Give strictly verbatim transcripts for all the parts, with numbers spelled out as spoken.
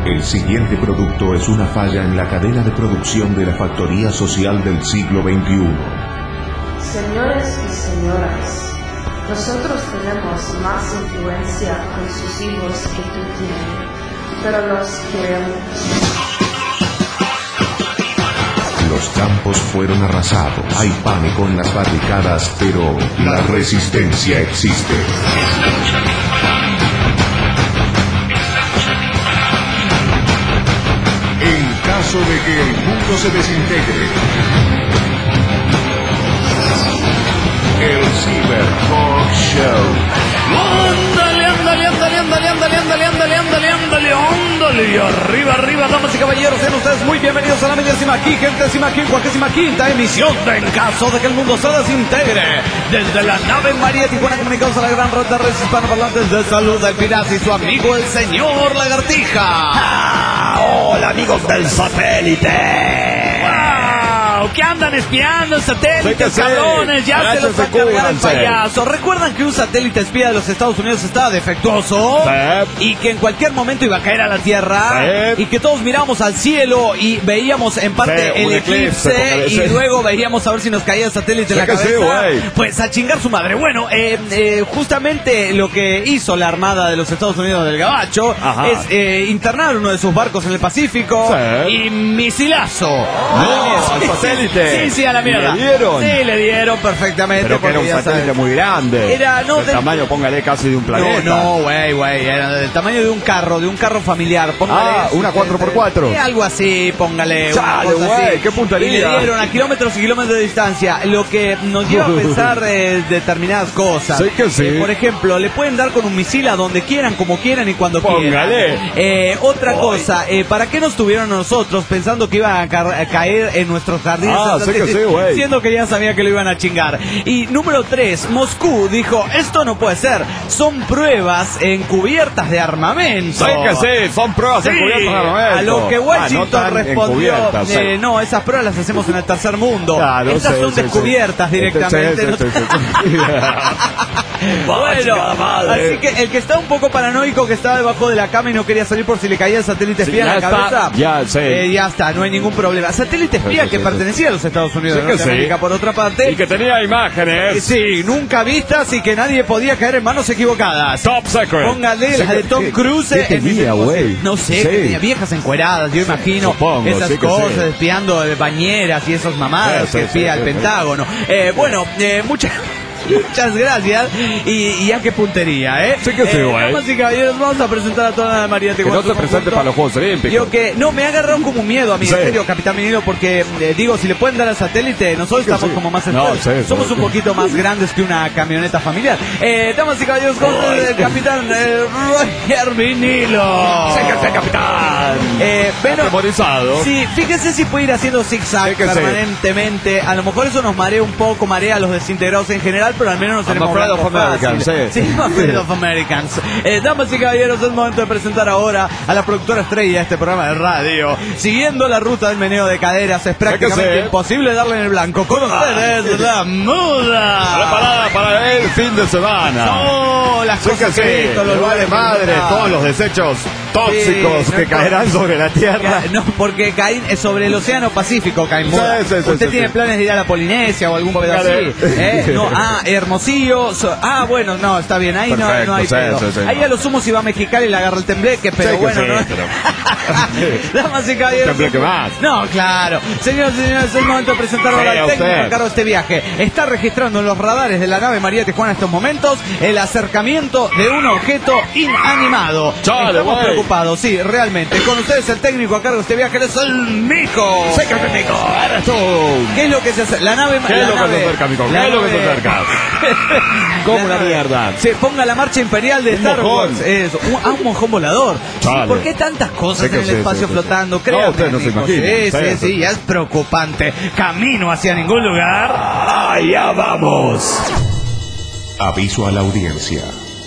El siguiente producto es una falla en la cadena de producción de la factoría social del siglo veintiuno. Señores y señoras, nosotros tenemos más influencia con sus hijos que tú tienes, pero los queremos. Los campos fueron arrasados, hay pánico en las barricadas, pero la resistencia existe. En caso de que el mundo se desintegre, el Cyber Talk Show. Ándale, ándale, ándale, ándale, ándale, ándale, ándale, ándale, ándale, ándale. Y arriba, arriba, damas y caballeros, sean ustedes muy bienvenidos a la millésima quincuagésima quincuagésima quinta emisión de En caso de que el mundo se desintegre. Desde la nave María Tijuana comunicados a la gran red de redes hispanoparlantes de Salud del Pirata y su amigo el señor Lagartija. Ah, hola amigos del satélite. ¿Qué andan espiando satélites, sí, cabrones? Ya Gracias, se los va a cargar el cúbranse. payaso. ¿Recuerdan que un satélite espía de los Estados Unidos estaba defectuoso? Sí. Y que en cualquier momento iba a caer a la Tierra. Sí. Y que todos mirábamos al cielo y veíamos en parte Sí, el un eclipse, eclipse. póngale, Y sí. luego veíamos a ver si nos caía el satélite en Sí la que sí, cabeza. güey. Pues a chingar su madre. Bueno, eh, eh, justamente lo que hizo la Armada de los Estados Unidos del Gabacho Ajá. es eh, internar uno de sus barcos en el Pacífico. Sí. Y misilazo. No, al satélite. Sí, sí, a la mierda. ¿Le dieron? Sí, le dieron perfectamente. Pero que era porque un ya satélite sabes. muy grande. Era, no, del de- tamaño, póngale, casi de un planeta. No, no, güey, güey. Era del tamaño de un carro, de un carro familiar. Póngale. Ah, una cuatro por cuatro. Sí, algo así, póngale. una Chale, cosa güey, así. qué puntería. Y le dieron a kilómetros y kilómetros de distancia, lo que nos lleva a pensar eh, determinadas cosas. Sí que sí. Eh, por ejemplo, le pueden dar con un misil a donde quieran, como quieran y cuando Póngale. quieran. Eh, otra Ay. cosa, eh, ¿para qué nos tuvieron a nosotros pensando que iban a, ca- a caer en nuestros jardines? Ah, sí que sí, güey. Siendo que ya sabía que lo iban a chingar. Y número tres, Moscú dijo, esto no puede ser, son pruebas encubiertas de armamento. Sí que sí, son pruebas Sí, encubiertas de armamento. a lo que Ah, Washington no tan respondió, encubiertas, sí. eh, no, esas pruebas las hacemos en el tercer mundo. Claro, Estas sí, son sí, descubiertas sí. directamente. Sí, ¿no? sí, sí, sí. Bueno, chingada madre. así que el que está un poco paranoico, que estaba debajo de la cama y no quería salir por si le caía el satélite Sí, espía en ya la está, cabeza, ya, sí. eh, ya está, no hay ningún problema. Satélite espía Sí, sí, que sí, pertenecía a los Estados Unidos Sí de que sí. Norteamérica, por otra parte. Y que tenía Eh, imágenes. Sí, nunca vistas y que nadie podía caer en manos equivocadas. Top secret. Póngale la de Tom ¿Qué- Cruise. qué en tenía, Misión güey? Imposible. No sé, Sí. que tenía viejas encueradas, yo imagino. Supongo, esas sí que cosas, sí. espiando de bañeras y esas mamadas Sí, sí, que espía sí, el sí, Pentágono. Eh, bueno, eh, muchas... Muchas gracias. Y, y ya qué puntería, ¿eh? Sí que sí, Eh, güey. damas y caballeros, vamos a presentar a toda la María Que Tijuana. no te presente para los Juegos Olímpicos. Yo que, no, me ha agarrado como miedo a mí, Sí. en serio, Capitán Vinilo, porque, eh, digo, si le pueden dar al satélite, nosotros Sí que estamos sí. como más No, expertos. sí, Somos sí. un poquito más grandes que una camioneta familiar. Eh, damas y caballeros, con Ay, el Capitán eh, Roger Vinilo. Sécate, capitán. Eh, pero, Atemorizado. sí, fíjese si puede ir haciendo zigzag Sí que sí. permanentemente. A lo mejor eso nos marea un poco, marea a los desintegrados en general, pero al menos nos I'm tenemos afraid of blanco Americans, fácil. sí. Sí, I'm afraid of Americans. Eh, damas y caballeros, es momento de presentar ahora a la productora estrella de este programa de radio. Siguiendo la ruta del meneo de caderas, es prácticamente sí. imposible darle en el blanco. Con ustedes, la muda. Preparada para el fin de semana. No, las Sí que cosas sí, que esto, los vale madre, todos los desechos tóxicos Sí, no que es caerán por- sobre la tierra. No, porque caen es sobre el océano Pacífico, caen mudas. Sí, sí, sí, Usted sí, tiene sí. planes de ir a la Polinesia o algún pedo Póngale. así. ¿eh? No, ah, Hermosillo. so- ah, bueno, no, está bien, ahí no, Perfecto, no hay sí, pedo. sí, sí, ahí no. a lo sumo si va a Mexicali y le agarra el tembleque, pero Sí que bueno, sí, no. pero- Damas y caballeros. Tembleque más. No, claro. Señores y señores, es el momento de presentar ahora Sí, al a técnico usted. a cargo de este viaje. Está registrando en los radares de la nave María Tijuana en estos momentos el acercamiento de un objeto inanimado. Chale, Estamos güey. preocupados, sí, realmente. Con ustedes el técnico a cargo de este viaje, él es el Mico. Sécate, Mico, eres tú. ¿Qué es lo que se hace? La nave... ¿Qué la es lo que nave- se acerca, Mico? ¿Qué la es lo que se nave- acerca? Como La una nave- mierda. Se ponga la marcha imperial de Un Star mojón. Wars. Eso, un, ah, un mojón volador. Sí, Chale. ¿por qué tantas cosas Sí que en el sí, espacio sí, sí, flotando? sí. Créanme, No, usted no se mijo. imagina. Sí, Sí, sí, sí. sí, ya es preocupante. Camino hacia ningún lugar. Allá vamos. Aviso a la audiencia.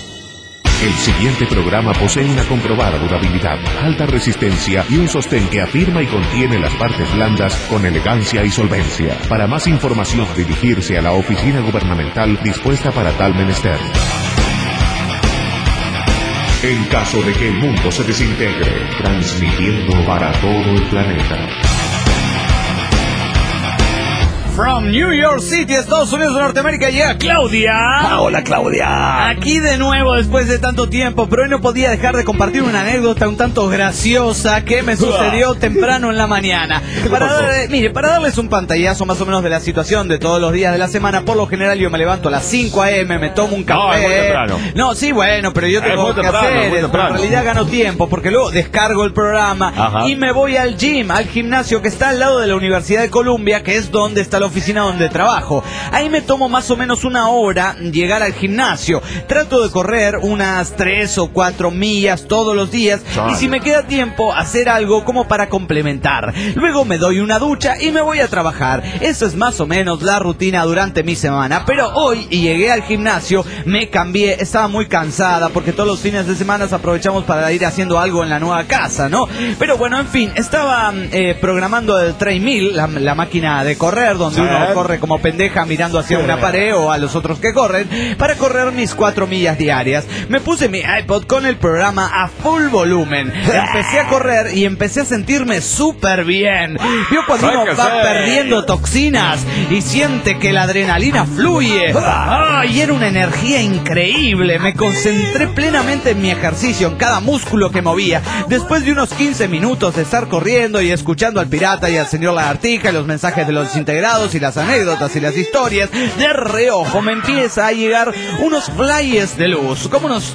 El siguiente programa posee una comprobada durabilidad, alta resistencia y un sostén que afirma y contiene las partes blandas con elegancia y solvencia. Para más información, dirigirse a la oficina gubernamental dispuesta para tal menester. En caso de que el mundo se desintegre, transmitiendo para todo el planeta. From New York City, Estados Unidos de Norteamérica, llega Claudia. Ah, hola, Claudia. Aquí de nuevo después de tanto tiempo, pero hoy no podía dejar de compartir una anécdota un tanto graciosa que me sucedió temprano en la mañana. Para darle, mire, para darles un pantallazo más o menos de la situación de todos los días de la semana, por lo general yo me levanto a las cinco a eme, me tomo un café. No, es muy temprano. No, sí, bueno, pero yo tengo que temprano, hacer, muy en temprano. realidad gano tiempo, porque luego descargo el programa. Ajá. Y me voy al gym, al gimnasio que está al lado de la Universidad de Columbia, que es donde está la oficina donde trabajo. Ahí me tomo más o menos una hora llegar al gimnasio. Trato de correr unas tres o cuatro millas todos los días. Chale. Y si me queda tiempo, hacer algo como para complementar. Luego me doy una ducha y me voy a trabajar. Eso es más o menos la rutina durante mi semana. Pero hoy llegué al gimnasio, me cambié, estaba muy cansada porque todos los fines de semana aprovechamos para ir haciendo algo en la nueva casa, ¿no? Pero bueno, en fin, estaba eh, programando el treadmill, la, la máquina de correr, donde Sí. uno corre como pendeja mirando hacia una pared o a los otros que corren, para correr mis cuatro millas diarias. Me puse mi iPod con el programa a full volumen. Empecé a correr y empecé a sentirme súper bien. Vio cuando uno va perdiendo toxinas y siente que la adrenalina fluye. ¡Ah! Y era una energía increíble. Me concentré plenamente en mi ejercicio, en cada músculo que movía. Después de unos quince minutos de estar corriendo y escuchando al pirata y al señor lagartija y los mensajes de los desintegrados y las anécdotas y las historias, de reojo me empieza a llegar unos flyers de luz, como unos...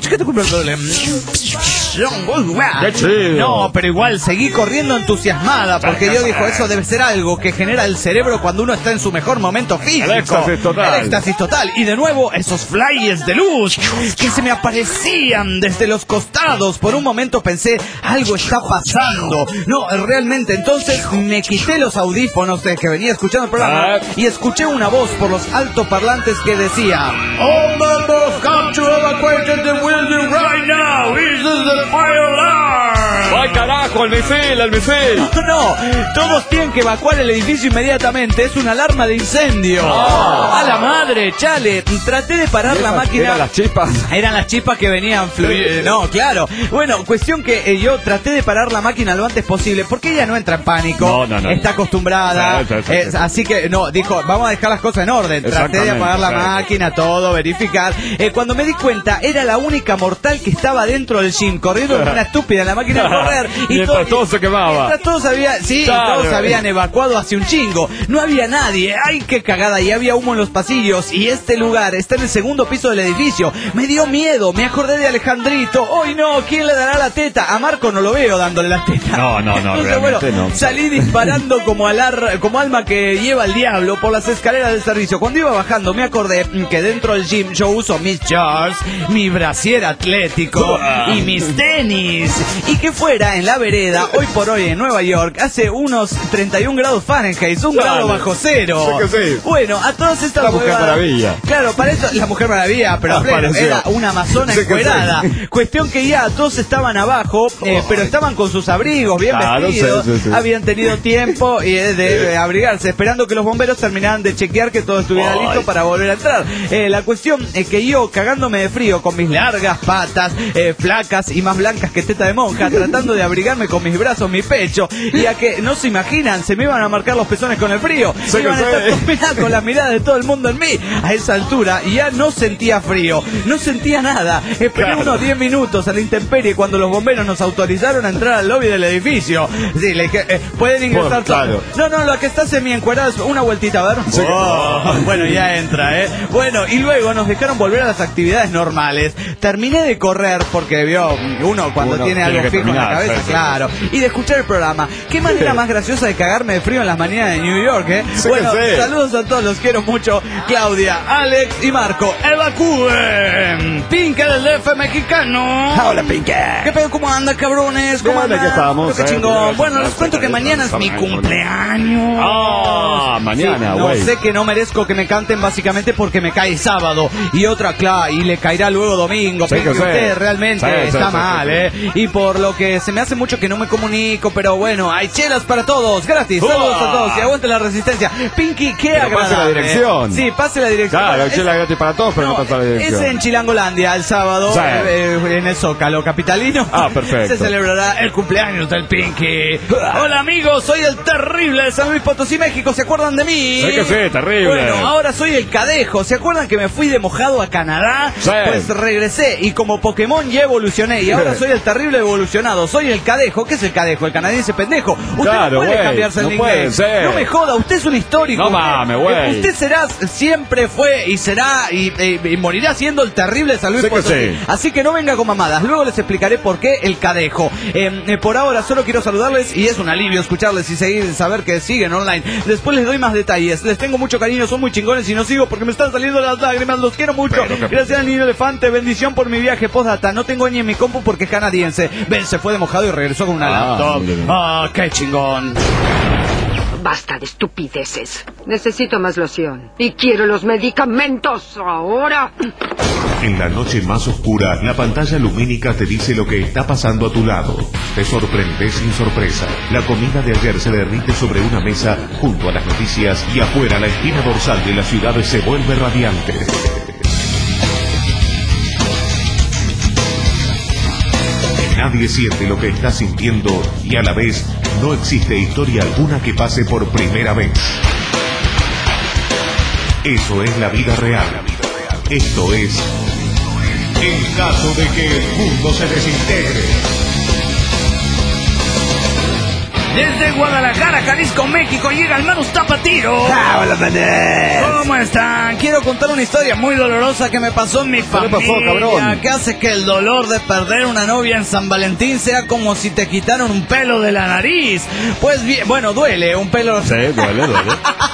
Qué chido. No, pero igual seguí corriendo entusiasmada, porque yo dijo, eso debe ser algo que genera el cerebro cuando uno está en su mejor momento físico. El éxtasis total. El éxtasis total. Y de nuevo, esos flyers de luz que se me aparecían desde los costados. Por un momento pensé, algo está pasando. No, realmente, entonces me quité los audífonos de que venía escuchando el programa Ah. y escuché una voz por los altoparlantes que decía: "All members come to evacuate the building right now. This is the fire alarm." ¡Ay, carajo! ¡El misil! ¡El misil! No, todos tienen que evacuar el edificio inmediatamente. Es una alarma de incendio. Ah. A la madre, chale. Traté de parar la máquina. ¿Eran las chispas? Eran las chispas que venían fluyendo. No, claro. Bueno, cuestión que eh, yo traté de parar la máquina lo antes posible, porque ella no entra en pánico. No, no, no. Está acostumbrada. Sí, sí, sí, Eh, sí. así que, no, dijo, vamos a dejar las cosas en orden. Traté de Exactamente, apagar la sí. máquina, todo, verificar. Eh, cuando me di cuenta, era la única mortal que estaba dentro del gym, corriendo como una estúpida en la máquina de correr. Mientras todo se quemaba. Mientras todos habían, sí, Claro. todos habían evacuado hacia un chingo. No había nadie. Ay, qué cagada. Y había humo en los pasillos. Y este lugar está en el segundo piso del edificio. Me dio miedo. Me acordé de Alejandrito. ¡Ay, no! ¿Quién le dará la teta? A Marco no lo veo dándole la teta. No, no, no, Entonces, bueno, realmente no. salí disparando como, alar, como alma que lleva al diablo por las escaleras del servicio. Cuando iba bajando me acordé que dentro del gym yo uso mis shorts, mi brasier atlético y mis tenis. Y que fuera en la vereda, hoy por hoy en Nueva York, hace unos treinta y un grados Fahrenheit, un Claro. grado bajo cero. Sí que sí. Bueno, a todas estas La Mujer huevadas- Maravilla. Claro, para eso, la Mujer Maravilla, pero a pleno, Apareció. era una amazona Sí que sí. encuerada. Cuestión que ya todos estaban abajo, eh, pero estaban con sus abrigos bien Claro, vestidos, sí, sí, sí. habían tenido tiempo y, eh, de, de abrigarse, esperando que los bomberos terminaran de chequear que todo estuviera Ay. listo para volver a entrar. Eh, la cuestión es que yo, cagándome de frío, con mis largas patas, eh, flacas y más blancas que teta de monja, tratando de abrigarme con mis brazos, mi pecho, y a que, no se imaginan, se me iban a marcar los pezones con el frío, Sí iban a que estar sí. todos mirando con la mirada de todo el mundo en mí, a esa altura, y ya no sentía frío, no sentía nada. Esperé Claro. unos diez minutos a la intemperie cuando los bomberos nos autorizaron a entrar al lobby del edificio. Sí, le dije, eh, pueden ingresar Bueno, claro. todos. No, no, lo que está semi encuadrado es una vueltita, a ver. Sí. Oh, bueno, ya entra, ¿eh? Bueno, y luego nos dejaron volver a las actividades normales. Terminé de correr porque vio uno cuando Uno tiene tiene algo que fijo en la terminar, cabeza, sí, sí. claro. Y de escuchar el programa. Qué manera más graciosa de cagarme de frío en las mañanas de New York, ¿eh? Sí que Bueno, sí. saludos a todos, los quiero mucho. Claudia, Alex y Marco, evacúen. Pinca del D F mexicano. ¡Hola, Pinky! ¿Qué pedo? ¿Cómo anda, cabrones? ¿Cómo Bien, andan? aquí estamos, Qué eh. chingón. Bueno, les cuento que mañana es mi cumpleaños. Ah, mañana, Sí, no, güey. sé que no merezco que me canten básicamente porque me cae sábado y otra, claro, y le caerá luego domingo. Sí, Pinky, que sí. usted realmente Sí, sí, está sí, mal, sí, ¿eh? Y por lo que se me hace mucho mucho que no me comunico, pero bueno, hay chelas para todos, gratis. Saludos a todos y aguante la resistencia. Pinky, qué Pero agradable. pase la dirección. Sí, pase la dirección. Claro, hay Es- chela gratis para todos, pero no, no, pasa la dirección. es en Chilangolandia, el sábado, Sí. eh, eh, en el Zócalo capitalino. Ah, perfecto. Se celebrará el cumpleaños del Pinky. Hola amigos, soy el terrible de San Luis Potosí, México. ¿Se acuerdan de mí? Sí que sí, terrible. Bueno, ahora soy el Cadejo. ¿Se acuerdan que me fui de mojado a Canadá? Sí. Pues regresé y como Pokémon ya evolucioné y ahora soy el terrible evolucionado. Soy el Cadejo. ¿Qué es el Cadejo? El canadiense pendejo. Usted Claro, no puede güey, cambiarse el no puede inglés. ser. No me joda, usted es un histórico. No Usted- mames, güey. Usted será, siempre fue y será y, y- y morirá siendo el terrible de San Luis Sí que Potosí. sí. Así que no venga con mamadas. Luego les explicaré por qué el Cadejo. Eh, eh, por ahora solo quiero saludarles y es un alivio escucharles y seguir, saber que siguen online. Después les doy más detalles. Les tengo mucho cariño, son muy chingones y no sigo porque me están saliendo las lágrimas. Los quiero mucho. Pero que- Gracias al niño elefante. Bendición por mi viaje postdata. No tengo ni en mi compu porque es canadiense. Ven, se fue de mojado y regresó con una Ah, laptop. mire. Ah, qué chingón. Basta de estupideces. Necesito más loción. Y quiero los medicamentos ahora. En la noche más oscura, la pantalla lumínica te dice lo que está pasando a tu lado. Te sorprendes sin sorpresa. La comida de ayer se derrite sobre una mesa junto a las noticias y afuera la esquina dorsal de la ciudad se vuelve radiante. Nadie siente lo que está sintiendo y a la vez no existe historia alguna que pase por primera vez. Eso es la vida real. Esto es en caso de que el mundo se desintegre. Desde Guadalajara, Jalisco, México, llega el Manus Tapatiro. Ah, hola, mané. ¿Cómo están? Quiero contar una historia muy dolorosa que me pasó en mi le familia. pasó, cabrón? Que hace que el dolor de perder una novia en San Valentín sea como si te quitaran un pelo de la nariz. Pues bien, bueno, duele un pelo. Sí, duele, duele.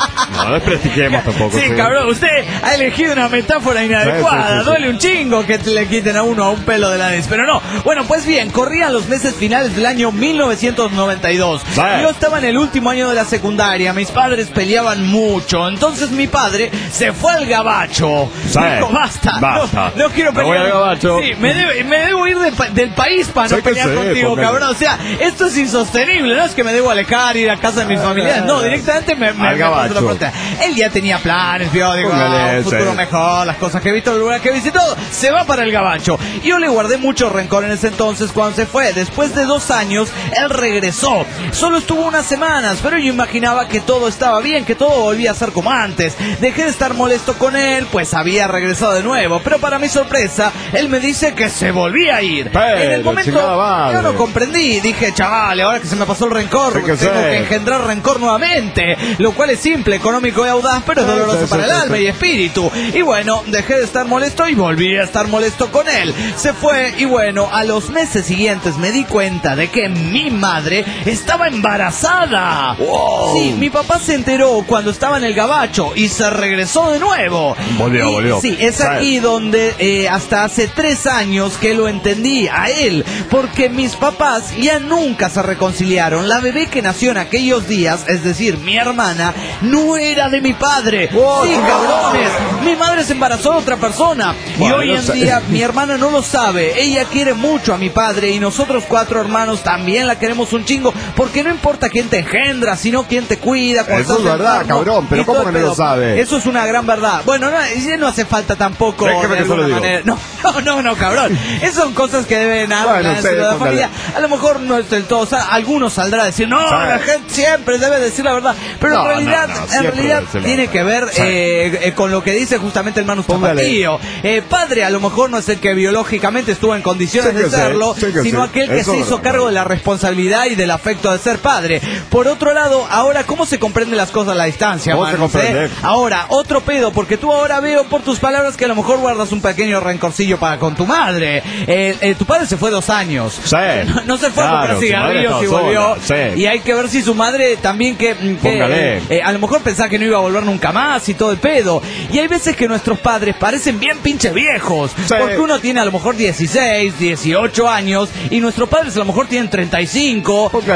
No desprestigiemos tampoco. Sí, cabrón, usted ha elegido una metáfora inadecuada. Sí, sí, sí, sí. Duele un chingo que te le quiten a uno a un pelo de la nariz, pero no. Bueno, pues bien, corrían los meses finales del año mil novecientos noventa y dos. Sí. Yo estaba en el último año de la secundaria, mis padres peleaban mucho, entonces mi padre se fue al gabacho. Sí. Dijo, basta, Basta. No, no quiero Me pelear. voy al gabacho. Sí, me, debe- me debo ir de pa- del país para Sí no que pelear sí, contigo, póngale. cabrón. O sea, esto es insostenible, no es que me debo alejar, ir a casa de mis familiares, no, directamente me, me, Al me paso la gabacho. frontera. Él ya tenía planes, vio, digo, Póngale, ah, un futuro sí. mejor, las cosas que he visto, los lugares que he visitado, se va para el gabacho. Yo le guardé mucho rencor en ese entonces cuando se fue. Después de dos años, él regresó. Solo estuvo unas semanas, pero yo imaginaba que todo estaba bien, que todo volvía a ser como antes. Dejé de estar molesto con él, pues había regresado de nuevo. Pero para mi sorpresa, él me dice que se volvía a ir. Pero, en el momento, chingada madre. yo no comprendí. Dije, chaval, ahora que se me pasó el rencor, Sí que tengo sí. que engendrar rencor nuevamente. Lo cual es simple, económico y audaz, pero es Sí, doloroso sí, para sí, el sí, alma sí. y espíritu. Y bueno, dejé de estar molesto y volví a estar molesto con él. Se fue y bueno, a los meses siguientes me di cuenta de que mi madre estaba embarazada. Wow. Sí, mi papá se enteró cuando estaba en el gabacho y se regresó de nuevo. Volvió, Y, volvió. Sí, es Sí. aquí donde eh, hasta hace tres años que lo entendí a él, porque mis papás ya nunca se reconciliaron. La bebé que nació en aquellos días, es decir, mi hermana, no era de mi padre. Wow. Sí, cabrones, mi madre se embarazó de otra persona Bueno, y hoy no en sé. día mi hermana no lo sabe. Ella quiere mucho a mi padre y nosotros cuatro hermanos también la queremos un chingo, porque no importa quién te engendra, sino quién te cuida. cuando Eso es estás verdad, enfermo cabrón, pero y ¿cómo todo el que no lo pedo. sabe? Eso es una gran verdad. Bueno, no, y no hace falta tampoco Déjeme de que se lo alguna digo. manera. No, no, no, no, cabrón. Esas son cosas que deben hablar Bueno, en sí, la póngale. familia. A lo mejor no es del todo, o sea, algunos saldrá a decir, no, Sí. la gente siempre debe decir la verdad. Pero No, en realidad, no, no, en siempre realidad debe decir la tiene verdad. que ver Sí. eh, eh, con lo que dice justamente el Manus Póngale. Tapatío. Eh, padre a lo mejor no es el que biológicamente estuvo en condiciones Sí que de sí, serlo, sí que sino sí. aquel que Eso se es hizo verdad. cargo de la responsabilidad y del afecto de ser padre. Por otro lado, ahora, ¿cómo se comprenden las cosas a la distancia, ¿Cómo se Manus, comprende? eh? Ahora, otro pedo, porque tú ahora veo por tus palabras que a lo mejor guardas un pequeño rencorcillo para con tu madre. Eh, eh, tu padre se fue dos años. Sí. No, no se fue a Claro, comprar su madre cigarrillos y estaba volvió. sola, sí. Y hay que ver si su madre también que, que, Póngale. eh, a lo mejor pensaba que no iba a volver nunca más y todo el pedo. Y hay veces que nuestros padres parecen bien pinche viejos. Sí. Porque uno tiene a lo mejor dieciséis, dieciocho años y nuestros padres a lo mejor tienen treinta y cinco. Póngale. Y decimos,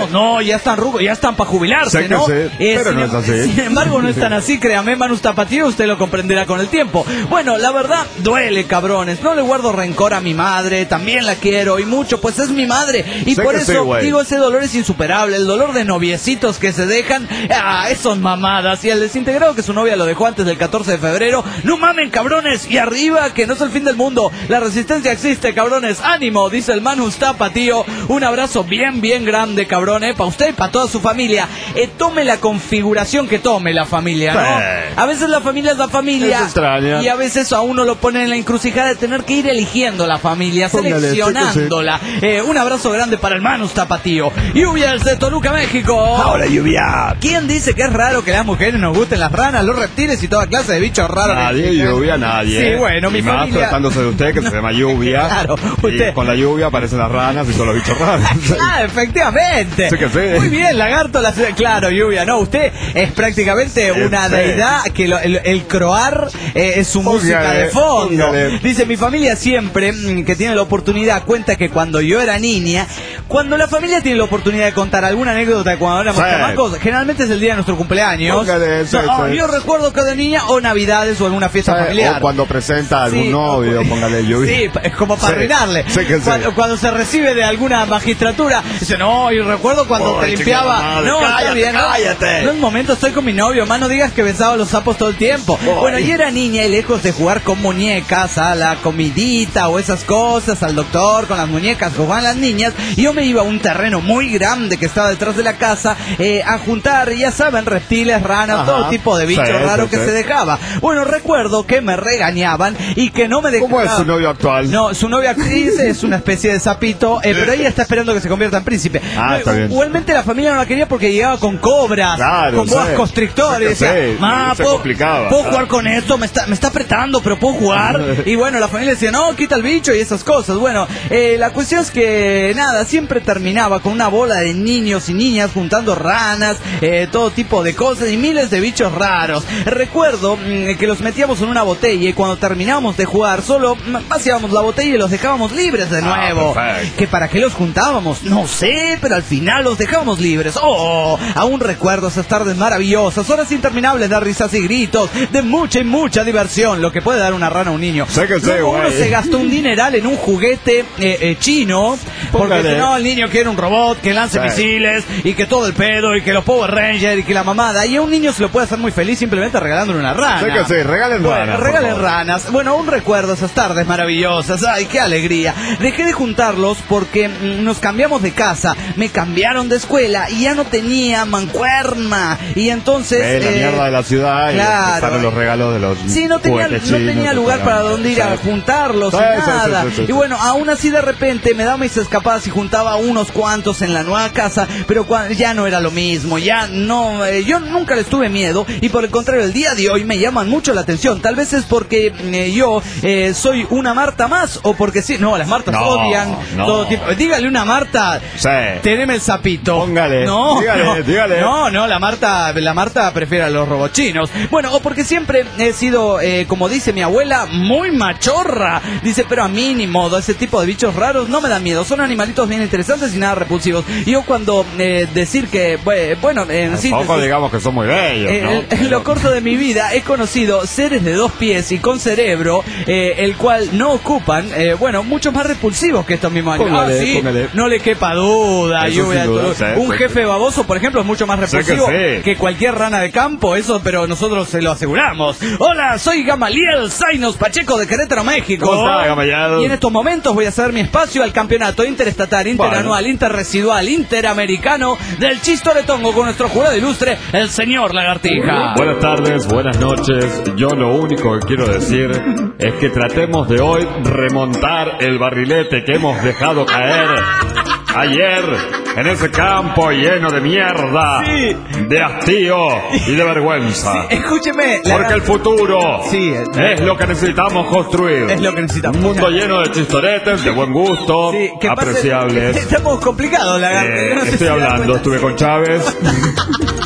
no, ya están rugos, ya están para jubilarse, Sé que ¿no? sí, Eh, pero sin, no es así. Sin embargo, no es tan así, créame, Manus Tapatío, usted lo comprenderá con el tiempo. Bueno, la verdad, duele, cabrones. No le guardo rencor a mi madre, también la quiero y mucho, pues es mi madre. Y Sé por que eso, sí, digo, ese dolor es insuperable. El dolor de noviecitos que se dejan, ah, son mamadas. Y el desintegrado que su novia lo dejó antes del catorce de febrero, no mamen, cabrones. Y arriba, que no es el fin del mundo. La resistencia existe, cabrones. Ánimo, dice el Manus Tapatío. Un abrazo bien, bien grande, cabrón, eh, para usted y para toda su familia. Eh, tome la configuración que tome la familia, ¿no? Sí. A veces la familia es la familia. Es extraña. Y a veces a uno lo pone en la encrucijada de tener que ir eligiendo la familia, Póngale, seleccionándola. Eh, un abrazo grande para el Manus Tapatío. Lluvia de Toluca, México. Ahora lluvia. ¿Quién dice que es raro que las mujeres nos gusten las ranas, los reptiles y toda clase de bichos raros? Nadie, lluvia, nadie. Sí, bueno, mi y más familia... tratándose de usted, que se llama lluvia. Claro, Y usted... con la lluvia aparecen las ranas y todos los bichos raros. Ah, efectivamente. Sí que sí. Muy bien, lagarto, la... claro, lluvia, no, usted es prácticamente una Sí. deidad que lo- el, el croar eh, es su Póngale, música de fondo. póngale. Dice, mi familia siempre mm, que tiene la oportunidad cuenta que cuando yo era niña, cuando la familia tiene la oportunidad de contar alguna anécdota de cuando éramos Sí. chamacos, generalmente es el día de nuestro cumpleaños. Póngale, sí, No, sí. Yo recuerdo que de niña o navidades o alguna fiesta familiar. O cuando presenta a algún Sí, novio, o- póngale lluvia. Sí, es como para Sí, arruinarle. sí que sí. Cuando, cuando se recibe de alguna magistratura, dice, no, yo recuerdo cuando Ay, te qué limpiaba. madre, No, está cállate, bien, ¿no? cállate. No es momento, estoy con mi novio, más no digas que besaba los sapos todo el tiempo. Ay. Bueno, yo era niña y lejos de jugar con muñecas, a la comidita o esas cosas, al doctor con las muñecas que jugaban las niñas, yo me iba a un terreno muy grande que estaba detrás de la casa eh, a juntar, ya saben, reptiles, ranas, Ajá. todo tipo de bichos Sí, raros sí, que sí. se dejaba. Bueno, recuerdo que me regañaban y que no me dejaban. ¿Cómo es su novio actual? No, su novia actriz es una especie de sapito, eh, pero ella está esperando que se convierta en príncipe. Ah, No, está bien. Igualmente la familia no la quería porque llegaba con cobras, Claro, con boas sí. constrictores. Sí, Decía, sí, "Ma, se ¿puedo, complicaba, ¿puedo claro. jugar con esto? Me está, me está apretando, pero ¿puedo jugar?" Y bueno, la familia decía, no, quita el bicho y esas cosas. Bueno, eh, la cuestión es que, nada, siempre terminaba con una bola de niños y niñas juntando ranas, eh, todo tipo de cosas y miles de bichos raros. Recuerdo mm, que los metíamos en una botella y cuando terminábamos de jugar, solo mm, vaciábamos la botella y los dejábamos libres de Ah, nuevo. perfecto. ¿Que para qué los juntábamos? No sé, pero al final los dejábamos libres. Oh, aún recuerdo esas tardes maravillosas, horas interminables de risas y gritos, de mucha y mucha diversión, lo que puede dar una rana a un niño. Sé que sé, Luego uno güey. se gastó un dineral en un juguete eh, eh, chino, porque Póngale. si no, el niño quiere un robot que lance Sí. misiles y que todo el pedo y que los Power Rangers y que la mamada. Y a un niño se lo puede hacer muy feliz simplemente regalándole una rana. Sé que sí, regalen Bueno, ranas, por regalen favor. ranas. Bueno, aún recuerdo esas tardes maravillosas. Ay, qué alegría. Dejé de juntarlos porque mm, nos cambiamos de casa, me cambiaron de escuela y ya no tenía mancuerna. Y entonces... Eh, la eh, mierda de la ciudad claro. y empezaron los regalos de los Sí, no tenía, no juguetes chinos, tenía lugar que para estaban- donde ir a Sí. juntarlos Sí, y sí, nada. sí, sí, sí. Y bueno, aún así de repente me daba mis escapadas y juntaba unos cuantos en la nueva casa, pero cua- ya no era lo mismo, ya no, eh, yo nunca les tuve miedo y por el contrario, el día de hoy me llaman mucho la atención. Tal vez es porque eh, yo eh, soy una Marta más o porque sí, no, las Martas No, odian no. todo tipo. Dígale una Marta, Sí. teneme el sapito. Póngale, No, dígale, no, dígale. No, no, la Marta, la Marta prefiere a los robochinos. Bueno, o porque siempre he sido, eh, como dice mi abuela, muy machorra. Dice, pero a mí ni modo, ese tipo de bichos raros no me dan miedo. Son animalitos bien interesantes y nada repulsivos. Y yo cuando eh, decir que, bue- bueno, en sí, Tampoco digamos que son muy bellos, eh, ¿no? en- en lo corto de mi vida he conocido seres de dos pies y con cerebro, eh, el cual no ocupan, eh, bueno, mucho más repulsivos que estos mismos animales. Póngale, Ah, sí, póngale. no le quepa duda. Eso lluvia sin de duda, todo. sí, Un sí, jefe baboso, por ejemplo, es mucho más Sé que repulsivo sí. que cualquier rana de campo, eso, pero nosotros se lo aseguramos. Hola, soy Gamaliel Zainos Pacheco de Querétaro, México. ¿Cómo está, Gamaliel? Y en estos momentos voy a hacer mi espacio al campeonato interestatal, interanual, interresidual, interamericano del Chistoletongo con nuestro jurado ilustre, el señor Lagartija. Buenas tardes, buenas noches. Yo lo único que quiero decir es que tratemos de hoy remontar el barrilete que hemos dejado caer ayer en ese campo lleno de mierda, Sí. de hastío y de vergüenza. Escúcheme, Porque el futuro Sí, es lo que necesitamos construir. Es lo que necesitamos. Un mundo lleno de chistoretes, de buen gusto, Sí, que pase- apreciables. Estamos complicados, Lagartija. Eh, Yo no sé estoy si da hablando, cuenta. estuve con Chávez.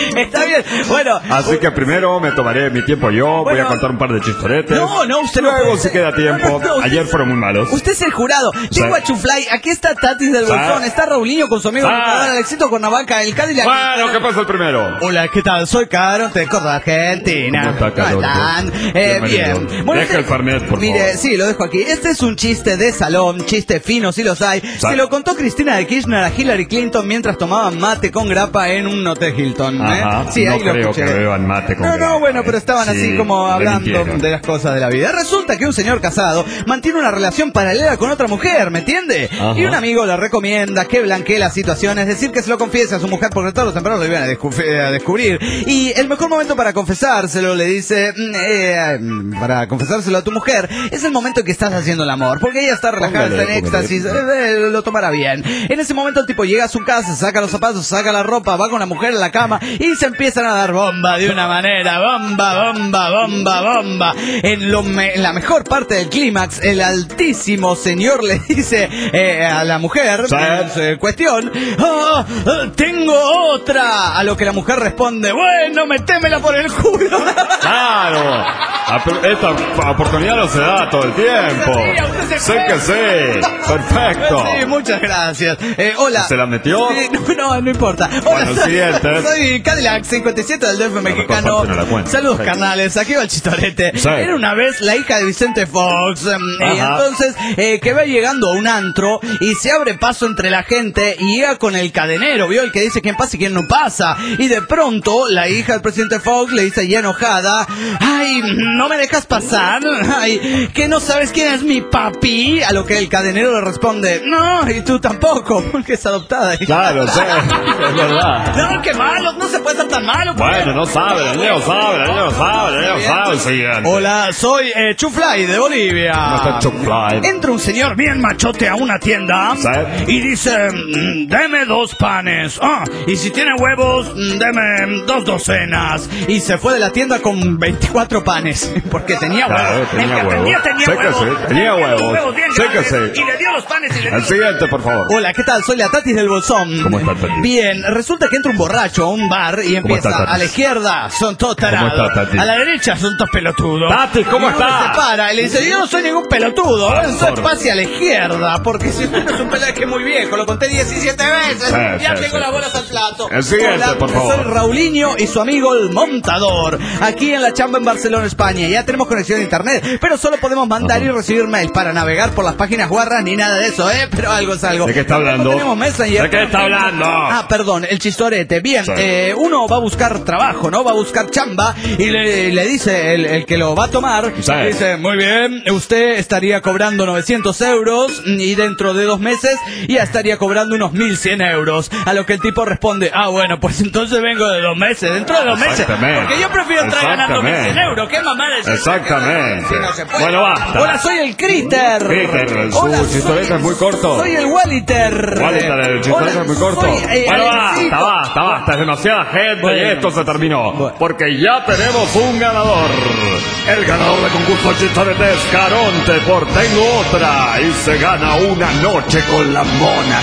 Está bien, bueno. Así que primero me tomaré mi tiempo yo, Bueno, voy a contar un par de chistoretes. No, no, usted no Luego, puede. si queda tiempo. No, no, no, Ayer usted- fueron muy malos. Usted es el jurado. Tengo a Chuflay, aquí está Tatis del Sí. Bolsón, está Raulinho con su amigo Sí. Alexito Cuernavaca, el Cadillac. Bueno, ¿qué pasa el primero? Hola, ¿qué tal? Soy Caronte de Córdoba, Argentina. ¿Cómo está, Caronte? están? Eh, Bienvenido. bien. Deja el Fernet, por Mire, favor. sí, lo dejo aquí. Este es un chiste de salón, chiste fino, si los hay. Se lo contó Cristina de Kirchner a Hillary Clinton mientras tomaban mate con grapa en un hotel Hilton. ¿eh? Ajá, Sí, no ahí lo creo escuché. que beban mate con No, grapa. no, bueno, pero estaban Sí, así como le hablando mintieron. de las cosas de la vida. Resulta que un señor casado mantiene una relación paralela con otra mujer, ¿me entiende? Ajá. Y un amigo le recomienda que blanquee la situación, es decir, que se lo confiese a su mujer porque todos los tempranos lo iban a, descu- a descubrir. Y el mejor momento para confesárselo, le dice, mm, eh, mm, para confesárselo a tu mujer, es el momento que estás haciendo el amor, porque ella está relajada, Póngale, está en póngale. éxtasis, eh, eh, lo tomará bien. En ese momento el tipo llega a su casa, saca los zapatos, saca la ropa, va con la mujer en la cama y se empiezan a dar bomba de una manera, bomba, bomba, bomba, bomba. En, lo me- en la mejor parte del clímax, el altísimo señor le dice eh, a la mujer, Sí. en su cuestión, "Ah, ah, tengo otra", a lo que la mujer responde, bueno, metémela por el culo. Claro. Ap- Esta oportunidad no se da todo el tiempo. Sí, a usted se Sé fue. que sí. Perfecto. Sí, muchas gracias. Eh, hola. ¿Se la metió? Sí, no, no, no importa. Hola, Bueno, el soy, siguiente. soy Cadillac cincuenta y siete del D F mejor mexicano. parte no la cuento. Saludos, Sí. carnales. Aquí va el chistorete. Sí. Era una vez la hija de Vicente Fox. em, Y Ajá. entonces eh, que va llegando a un antro y se abre paso entre la gente y llega con el cadenero, ¿vio? El que dice quién pasa y quién no pasa. Y de pronto la hija del presidente Fox le dice ya enojada, ay, ¿no me dejas pasar? Ay, ¿que no sabes quién es mi papi? A lo que el cadenero le responde, no, y tú tampoco, porque es adoptada. Claro, sí. Es verdad. No, qué malo, no se puede ser tan malo. Bueno, no sabe, el niño sabe, el niño sabe, el niño sabe el siguiente. Hola, soy eh, Chuflay de Bolivia. ¿Cómo está Chuck Fly? Entra un señor bien machote a una tienda Sí. y dice, mm, deme dos panes. Ah, y si tiene huevos, mm, deme dos docenas. Y se fue de la tienda con veinticuatro panes, porque tenía Claro, huevos. tenía El que huevos. atendía tenía Sé que huevos. sí, tenía Tenía los huevos. huevos bien Sé que grandes. sí. Y le dio los panes y le dio El siguiente, por favor. Hola, ¿qué tal? Soy la Tatis del Bolsón. ¿Cómo está, Tatis? Bien, resulta que entra un borracho a un bar y ¿Cómo empieza está, Tatis? a la izquierda, son todos ¿Cómo tarados. está, Tatis? A la derecha son todos pelotudos. Tatis, ¿cómo Y uno está? se para y le dice, yo no soy ningún pelotudo, Ah, entonces sordo. pase a la izquierda, porque si uno es un pelotudo que es muy viejo, lo conté diecisiete veces, Sí, ya sí, tengo sí. las bolas al plato. El siguiente, Hola, por favor. soy Raulinho y su amigo el Montador, aquí en la chamba en Barcelona, España. Ya tenemos conexión a internet, pero solo podemos mandar y recibir mails para navegar por las páginas guarras ni nada de eso, ¿eh? Pero algo es algo. ¿De qué está hablando? No tenemos Messenger. ¿De qué está hablando? Ah, perdón, el chistorete. Bien, Sí. eh, uno va a buscar trabajo, ¿no? Va a buscar chamba y le, le dice el, el que lo va a tomar, Sí. le dice, muy bien, usted estaría cobrando novecientos euros y dentro de dos meses ya estaría cobrando unos mil cien euros. A lo que el tipo responde, ah, bueno, pues entonces vengo de dos meses, dentro de dos meses. Exactamente. Porque yo prefiero entrar ganando mil cien Exactamente. euros. ¿Qué mamada es esa? Exactamente. Sí, no se puede. Bueno, basta. Hola, soy el Critter. Critter, su Hola, chistorete soy- es muy corto. Soy el Waliter. Walter, el chistorete Hola, es muy corto. soy, eh, Bueno, Alexito. basta, basta, basta. Es demasiada gente Bueno. y esto se terminó. Bueno. Porque ya tenemos un ganador. El ganador del concurso Chistorete es Caronte por Tengo Otra. Y se gana una noche con la Mona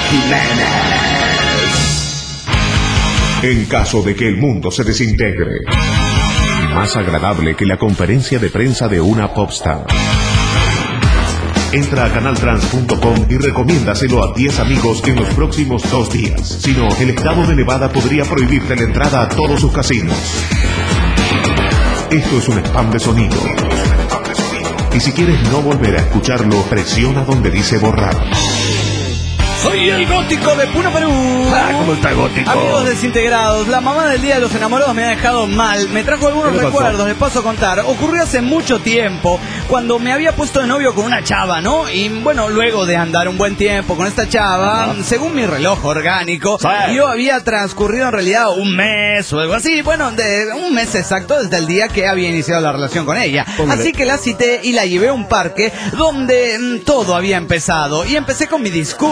Jiménez. En caso de que el mundo se desintegre, más agradable que la conferencia de prensa de una popstar. Entra a canal trans punto com y recomiéndaselo a diez amigos en los próximos dos días. Si no, el estado de Nevada podría prohibirte la entrada a todos sus casinos. Esto es un spam de sonido. Y si quieres no volver a escucharlo, presiona donde dice borrar. Soy el gótico de Puno, Perú. Ah, ¿cómo está gótico? Amigos desintegrados, la mamá del Día de los Enamorados me ha dejado mal. Me trajo algunos ¿Qué le pasó? recuerdos, les paso a contar. Ocurrió hace mucho tiempo, cuando me había puesto de novio con una chava, ¿no? Y bueno, luego de andar un buen tiempo con esta chava, Ajá. según mi reloj orgánico, Sí. yo había transcurrido en realidad un mes o algo así. Bueno, de un mes exacto desde el día que había iniciado la relación con ella. Póngale. Así que la cité y la llevé a un parque donde mm, todo había empezado. Y empecé con mi discurso, el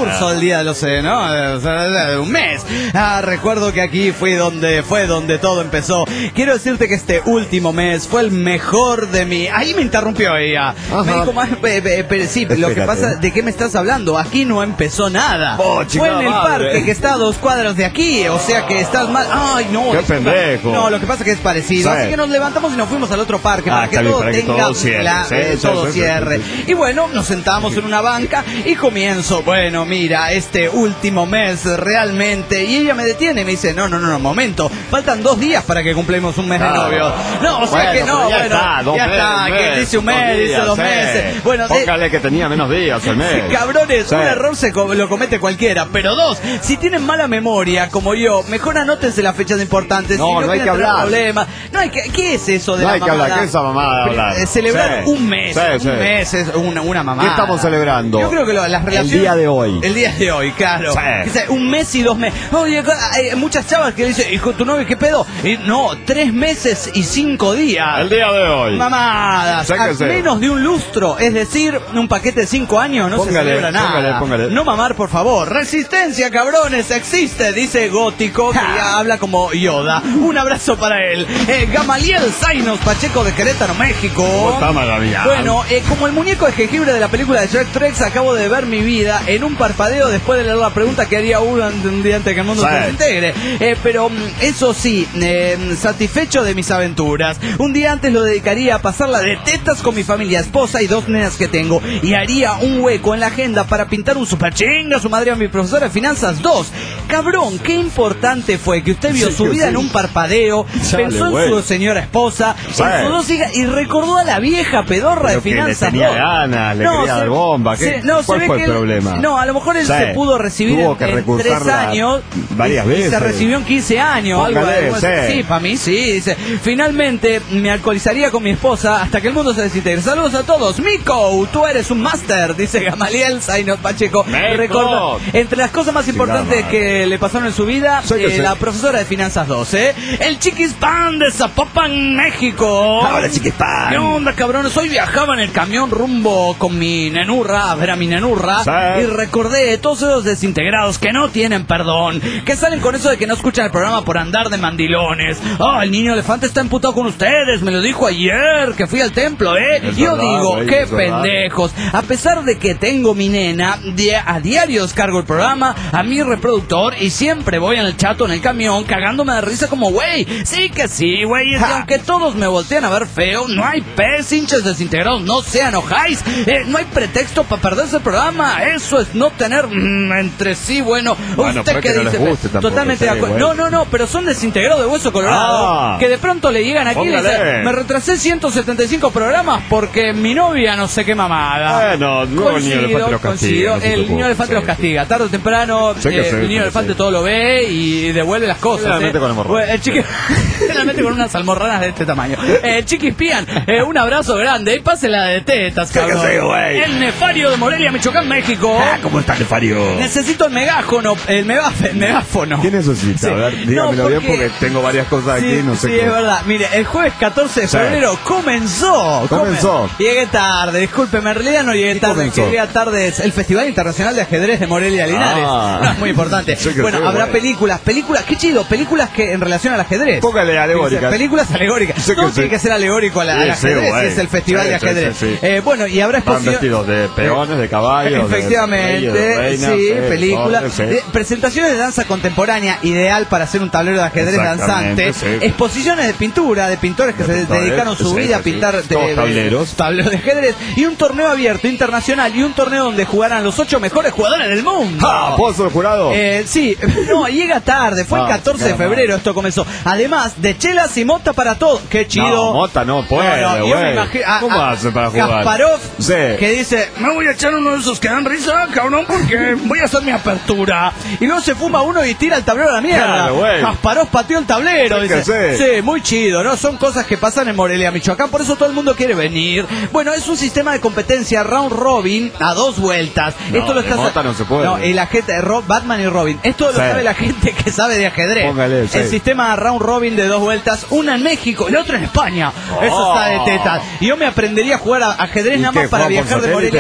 día de los, eh, ¿no? De un mes. Ah, recuerdo que aquí fue donde, fue donde todo empezó. Quiero decirte que este último mes fue el mejor de mi... Ahí me interrumpió ella. Ajá. Me dijo más, eh, eh, pero sí, Espérate. Lo que pasa, ¿de qué me estás hablando? Aquí no empezó nada. Oh, fue en el madre. Parque que está a dos cuadras de aquí, o sea que estás mal. Ay, no. Qué pendejo. No, lo que pasa es que es parecido. Sí. Así que nos levantamos y nos fuimos al otro parque ah, para que todo para tenga que todo cierre. La, sí, eh, sí, todo sí, cierre. Sí, sí, sí. Y bueno, nos sentamos en una banca y comienzo, bueno, mira, este último mes realmente. Y ella me detiene y me dice, no, no, no, no, momento. Faltan dos días para que cumplimos un mes claro. de novios. No, o sea bueno, que no, ya bueno, está, dos ya meses, está, mes, que dice un mes, dice dos sí. meses. Bueno, póngale de... que tenía menos días el mes. Cabrones, sí. un error se co- lo comete cualquiera. Pero dos, si tienen mala memoria, como yo, mejor anótense las fechas importantes. No, si no, no hay que hablar. Problemas. No hay que, ¿qué es eso de no la hay mamada? que hablar, ¿qué es esa mamada? Hablar? Eh, celebrar sí. un mes, sí, un sí. mes es una, una mamada. ¿Qué estamos celebrando? Yo creo que lo, las relaciones... El día de hoy. El día de hoy, claro. Sí. O sea, un mes y dos meses. Oye, hay muchas chavas que dicen, hijo, tu novio, ¿qué pedo? Y no, tres meses y cinco días. El día de hoy. Mamadas. A menos de un lustro, es decir, un paquete de cinco años, no póngale, se celebra nada. Póngale, póngale. No mamar, por favor. Resistencia, cabrones, existe, dice Gótico, que ya habla como Yoda. Un abrazo para él. Eh, Gamaliel Zainos Pacheco de Querétaro, México. ¿Cómo está, Magalia? Bueno, eh, como el muñeco de jengibre de la película de Shrek Trek, acabo de ver mi vida en un parpadeo después de leer la pregunta que haría uno un día antes que el mundo sí. se integre. Eh, pero eso sí, eh, satisfecho de mis aventuras. Un día antes lo dedicaría a pasarla de tetas con mi familia, esposa y dos nenas que tengo. Y haría un hueco en la agenda para pintar un super chinga a su madre a mi profesora de finanzas dos. Cabrón, qué importante fue que usted vio sí, su vida sí. en un parpadeo, Chale, pensó en wey. su señora esposa, sí. en sus dos hijas y recordó a la vieja pedorra pero de finanzas que le tenía ganas, le no, quería se, dar bomba. ¿Qué, se, no, ¿Cuál fue el él, problema? No, a lo mejor él sí. se pudo recibir en, en tres años varias y, veces. Y se recibió en quince años. Algo, algo sí, sí para mí sí. Dice, finalmente me alcoholizaría con mi esposa hasta que el mundo se desintegre. Saludos a todos. Mico, tú eres un máster, dice Gamaliel Zainos Pacheco. Recuerdo, entre las cosas más importantes sí, que le pasaron en su vida, eh, la profesora de finanzas dos, ¿eh? El Chiquispan de Zapopan, México. Hola, Chiquispan. ¿Qué onda, cabrones? Hoy viajaba en el camión rumbo con mi nenurra, a ver a mi nenurra, sí. y recordé todos esos desintegrados que no tienen perdón, que salen con eso de que no escuchan el programa por andar de mandilones. Oh, el niño elefante está emputado con ustedes, me lo dijo ayer que fui al templo, ¿eh? Es Yo verdad, digo, güey, qué pendejos. A pesar de que tengo mi nena, a diario descargo el programa a mi reproductor y siempre voy en el chato en el camión cagándome de risa como, güey, sí que sí, güey, aunque todos me voltean a ver feo, no hay pez, hinchas desintegrados, no se enojáis, eh, no hay pretexto para perderse el programa, eso es no tener mmm, entre sí, bueno, bueno usted que dice, no guste, totalmente de acuerdo, no, no, no, pero son desintegrados de hueso colorado, ah, que de pronto le llegan aquí póngale. Y le dicen, me retrasé ciento setenta y cinco programas porque mi novia no sé qué mamada. Bueno, no, coincido, el niño elefante los castiga, no el niño elefante sí. los castiga, tarde o temprano, sí eh, el niño sí, elefante sí. todo lo ve y devuelve las cosas. Generalmente eh. con hemorroides. El chiqui... Generalmente con unas almorranas de este tamaño. Eh, Chiquispian, eh, un abrazo grande. Y pásela de tetas, cabrón. Sí, sí, el Nefario de Morelia, Michoacán, México. Ah, ¿cómo está el Nefario? Necesito el megáfono, el megaf- el megáfono. ¿Quién necesita? Sí. A ver, dígamelo no, porque... bien porque tengo varias cosas sí, aquí, no sé Sí, qué. es verdad. Mire, el jueves catorce de febrero sí. comenzó. Comenzó. Come... Llegué tarde, discúlpeme, en realidad no llegué tarde. Llegué tarde es el Festival Internacional de Ajedrez de Morelia Linares. Ah. No, es muy importante. Sí, bueno, sé, habrá güey. películas, películas, qué chido, películas que en relación al ajedrez. Póngale alegóricas. Películas alegóricas. Sí, Todo sí. tiene que ser alegórico al, al sí, ajedrez, sí, si es el Festival sí, de Ajedrez. Sí, sí, sí. Eh, bueno, y habrá exposiciones. vestidos de peones, de caballos. Efectivamente, de reyes, de reinas, sí, sí, películas. Sí. Eh, presentaciones de danza contemporánea, ideal para hacer un tablero de ajedrez danzante. Sí. Exposiciones de pintura, de pintores que de se pintores, dedicaron su sí, vida sí, a pintar sí. de, tableros. tableros de ajedrez. Y un torneo abierto internacional y un torneo donde jugarán los ocho mejores jugadores del mundo. ¡Ah! ¿Pozo de jurado? Eh, sí, no, llega tarde, fue ah, el catorce de febrero esto comenzó. Además de chelas y mota para todo. Qué chido. No, mota no puede, no, no, yo me imagino, a, ¿cómo a, hace para jugar? Kasparov, sí. que dice, me voy a echar uno de esos que dan risa, cabrón, porque voy a hacer mi apertura. Y luego se fuma uno y tira el tablero a la mierda. Claro, Kasparov pateó el tablero, sí, dice. Sí, muy chido, ¿no? Son cosas que pasan en Morelia, Michoacán, por eso todo el mundo quiere venir. Bueno, es un sistema de competencia round robin a dos vueltas. No, esto lo está mota no se puede. No, y la gente, Batman y Robin. Esto sí. lo sabe la gente que sabe de ajedrez. Póngale, sí. El sistema round robin de dos vueltas, una en México y la otra en España. Oh. Eso está de tetas. Y yo me aprendería a jugar a ajedrez nada más para viajar de Morelia.